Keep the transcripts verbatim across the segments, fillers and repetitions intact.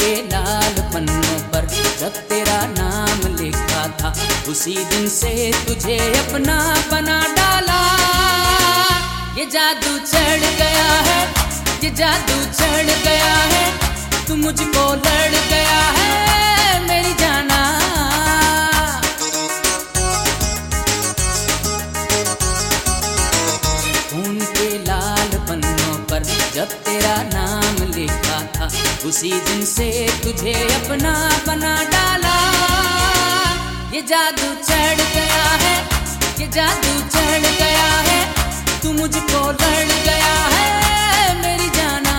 के लाल पन्नों पर जब तेरा नाम लिखा था, उसी दिन से तुझे अपना बना डाला। ये जादू चढ़ गया है, ये जादू चढ़ गया है, तू मुझको लड़ गया है मेरी जाना। खून के लाल पन्नों पर जब तेरा नाम लिखा था, उसी दिन से तुझे अपना बना डाला। ये जादू चढ़ गया है, ये जादू चढ़ गया है, तू मुझको लड़ गया है मेरी जाना।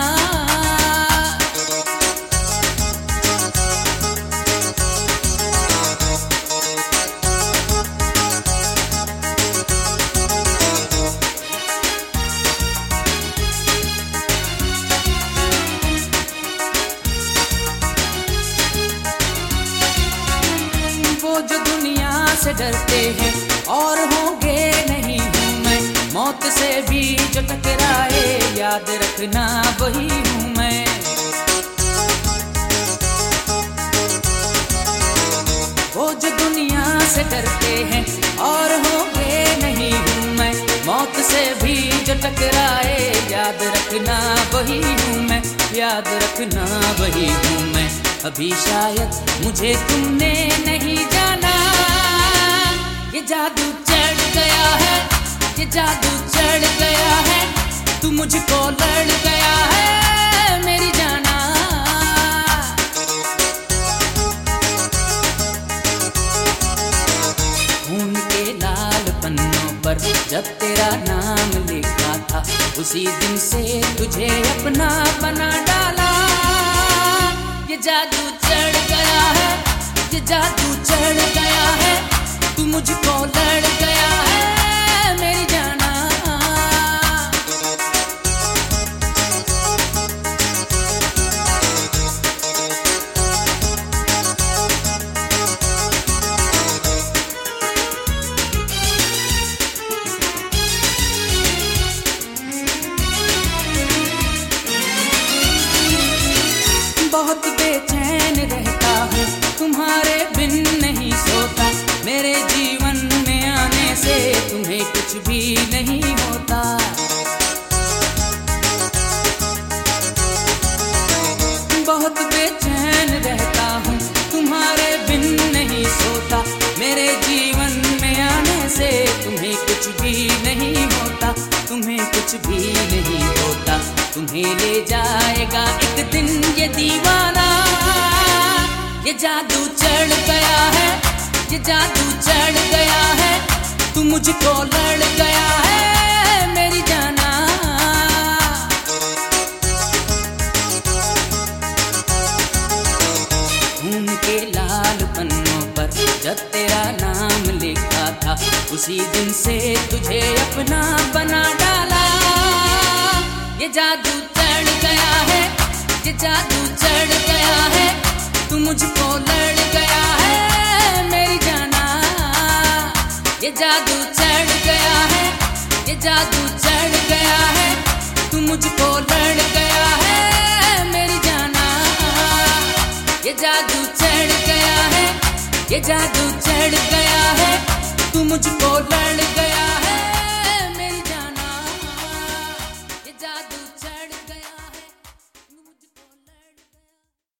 वो जो दुनिया से डरते हैं और होंगे नहीं हूँ मैं, मौत से भी जो टकराए याद रखना वही हूँ मैं। वो जो दुनिया से डरते हैं और होंगे नहीं हूँ मैं, मौत से भी जो टकराए याद रखना वही हूँ मैं, याद रखना वही हूँ मैं। अभी शायद मुझे तुमने नहीं जाना। ये जादू चढ़ गया है, ये जादू चढ़ गया है, तू मुझको लड़ गया है मेरी जाना। खून के लाल पन्नों पर जब तेरा नाम लिखा था, उसी दिन से तुझे अपना बना डाला। ये जादू चढ़ गया है, ये जादू चढ़ गया है, तू मुझको लड़ गया है मेरी जाना। बहुत बेचैन रहता हूँ, तुम्हारे बिन नहीं सोता, मेरे जीवन में आने से तुम्हें कुछ भी नहीं होता। बहुत बेचैन रहता हूँ, तुम्हारे बिन नहीं सोता, मेरे जीवन में आने से तुम्हें कुछ भी नहीं होता, तुम्हें कुछ भी नहीं होता। तुम्हें ले जाएगा एक दिन ये दीवाना। ये जादू चढ़ गया है, ये जादू चढ़ गया है, तू मुझको लड़ गया है मेरी जाना। खून के लाल पन्नों पर जब तेरा नाम लिखा था, उसी दिन से तुझे अपना बना डाला। ये जादू चढ़ गया है, ये जादू चढ़ गया है, तू मुझको लड़ गया है मेरी जाना। ये जादू चढ़ गया है, ये जादू चढ़ गया है, तू मुझको लड़ गया है मेरी जाना। ये जादू चढ़ गया है, ये जादू चढ़ गया है, तू मुझको लड़ गया।